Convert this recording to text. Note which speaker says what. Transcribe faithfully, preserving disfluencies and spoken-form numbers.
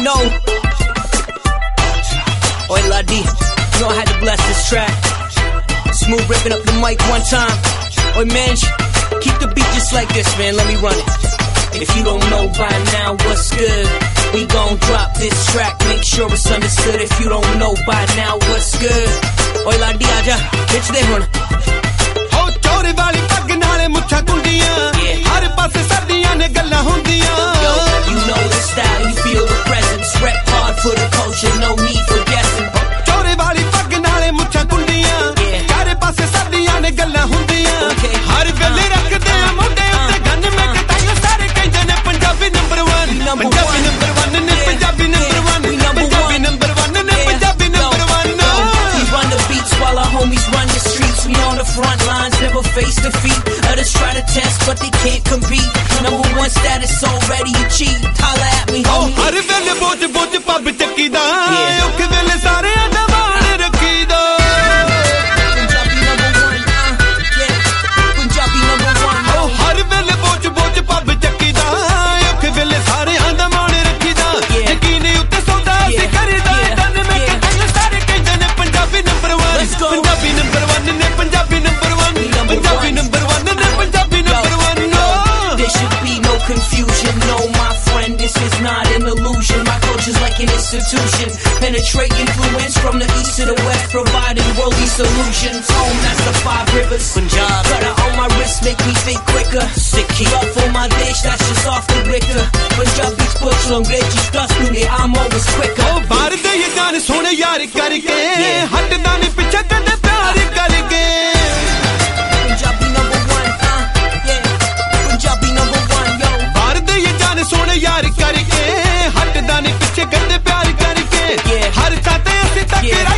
Speaker 1: know. Oi, Ladi, you know I had to bless this track. Smooth ripping up the mic one time. Oi, man, keep the beat just like this, man. Let me run it. If you don't know by now what's good, we gon' drop this track. Make sure it's understood. If you don't know by now what's good. Oi, Ladi, aja, bitch, they hun.
Speaker 2: Oh, chore wali pag naale muchha kundiyan. Har paase sardiyan ne gallan hundiyan.
Speaker 1: Yo, you know the style, you feel the presence. Rep hard for the culture, no need for guessing.
Speaker 2: Chore wali pag naale muchha kundiyan. Har paase sardiyan ne gallan hundiyan. Har vele rakhde a mode utte gann mein ke tayo sare kende ne Punjabi number one. Punjabi number one ne Punjabi number one. Punjabi number one ne Punjabi number one.
Speaker 1: We run the beats while our homies run the streets. We on the front lines, never face defeat. Others try to test, but they can't compete. Number one status already achieved. Holla at me, homie.
Speaker 2: Har vele boj boj pub chakida. Ukh vele sare adwan rakhida.
Speaker 1: Punjabi number one, uh, yeah. Punjabi number one.
Speaker 2: Oh, har vele boj boj pub chakida. Ukh vele sare adwan rakhida. Yakeen utte sauda se karida. Dan mein ke tayo sare kende ne Punjabi number one. Punjabi number one ne Punjabi number one. Punjabi number one ne Punjabi number one.
Speaker 1: There should be no confusion, no, my friend, this is not an illusion. My culture's like an institution, penetrate influence from the east to the west, providing worldly solutions. Home, that's the five rivers. Punjab, got on my wrist, make me think quicker. Sikhi, up for my dish, that's just off the liquor. Punjab beats push on Reggie Stuss, I'm always quicker.
Speaker 2: Oh, baar de ye gaan sone yaar karke, hatda nahi piche kade pyar karke.
Speaker 1: Punjabi number one, uh, yeah. Punjabi number one, yo.
Speaker 2: Baar de ye gaan sone yaar karke, hatda nahi piche kade pyar karke. Har chate ase tak